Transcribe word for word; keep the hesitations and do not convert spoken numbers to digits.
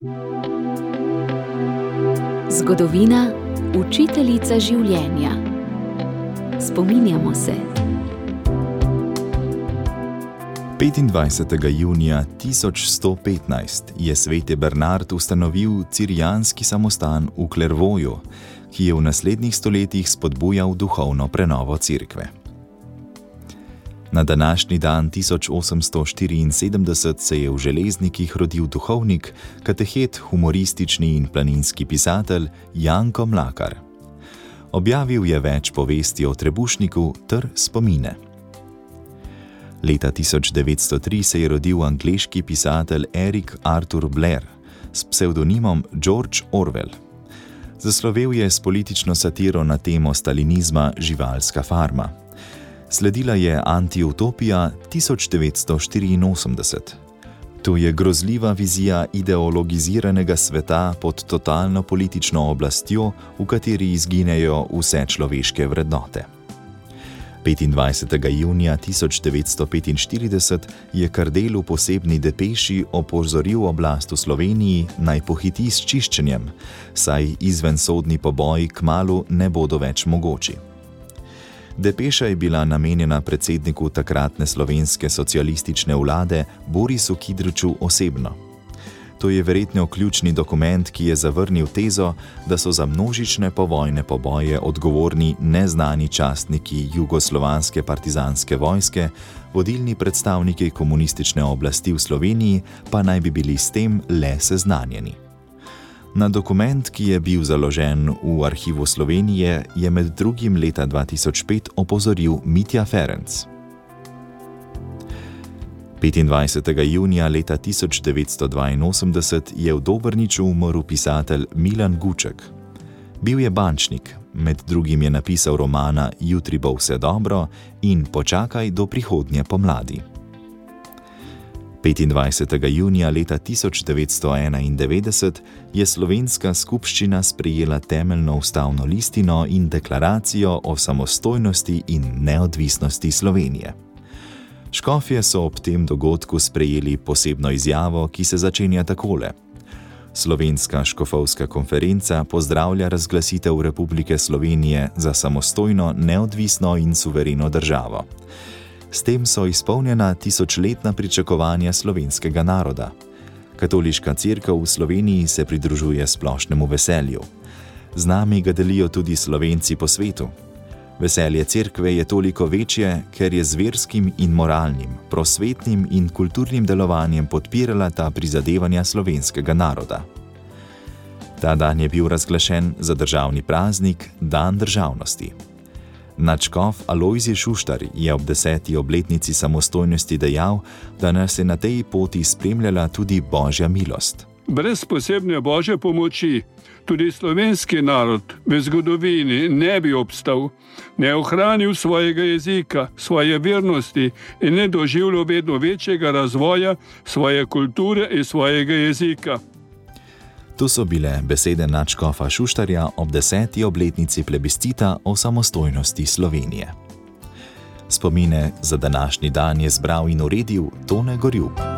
Zgodovina, učiteljica življenja. Spominjamo se. petindvajsetega junija tisoč sto petnajst je sveti Bernard ustanovil cirijanski samostan v Clairvauxu, ki je v naslednjih stoletjih spodbujal duhovno prenovo cerkve. Na današnji dan tisoč osemsto štiriinsedemdeset se je v Železnikih rodil duhovnik, katehet, humoristični in planinski pisatelj Janko Mlakar. Objavil je več povesti o trebušniku ter spomine. Leta tisoč devetsto tri se je rodil angleški pisatelj Eric Arthur Blair s psevdonimom George Orwell. Zaslovel je s politično satiro na temo stalinizma Živalska farma. Sledila je Antiutopija tisoč devetsto štiriinosemdeset. To je grozljiva vizija ideologiziranega sveta pod totalno politično oblastjo, v kateri izginejo vse človeške vrednote. petindvajsetega junija tisoč devetsto petinštirideset je Kardel v posebni depeši opozoril oblast v Sloveniji, naj pohiti s čiščenjem, saj izvensodni poboji kmalu ne bodo več mogoči. Depeša je bila namenjena predsedniku takratne slovenske socialistične vlade Borisu Kidriču osebno. To je verjetno ključni dokument, ki je zavrnil tezo, da so za množične povojne poboje odgovorni neznani častniki jugoslovanske partizanske vojske, vodilni predstavniki komunistične oblasti v Sloveniji pa naj bi bili s tem le seznanjeni. Na dokument, ki je bil založen v Arhivu Slovenije, je med drugim leta dva tisoč pet opozoril Mitja Ferenc. petindvajsetega junija leta tisoč devetsto dvainosemdeset je v Dobrniču umrl pisatelj Milan Guček. Bil je bančnik, med drugim je napisal romana Jutri bo vse dobro in Počakaj do prihodnje pomladi. petindvajsetega junija leta tisoč devetsto enaindevetdeset je slovenska skupščina sprejela temeljno ustavno listino in deklaracijo o samostojnosti in neodvisnosti Slovenije. Škofje so ob tem dogodku sprejeli posebno izjavo, ki se začenja takole. Slovenska škofovska konferenca pozdravlja razglasitev Republike Slovenije za samostojno, neodvisno in suvereno državo. S tem so izpolnjena tisočletna pričakovanja slovenskega naroda. Katoliška cerkev v Sloveniji se pridružuje splošnemu veselju. Z nami ga delijo tudi Slovenci po svetu. Veselje cerkve je toliko večje, ker je z verskim in moralnim, prosvetnim in kulturnim delovanjem podpirala ta prizadevanja slovenskega naroda. Ta dan je bil razglašen za državni praznik, dan državnosti. Nadškof Alojzij Šuštar je ob deseti obletnici samostojnosti dejal, da nas je na tej poti spremljala tudi Božja milost. Brez posebne Božje pomoči tudi slovenski narod v zgodovini ne bi obstal, ne ohranil svojega jezika, svoje vernosti in ne doživljal vedno večjega razvoja svoje kulture in svojega jezika. To so bile besede nadškofa Šuštarja ob deseti obletnici plebiscita o samostojnosti Slovenije. Spomine za današnji dan je zbral in uredil Tone Gorjup.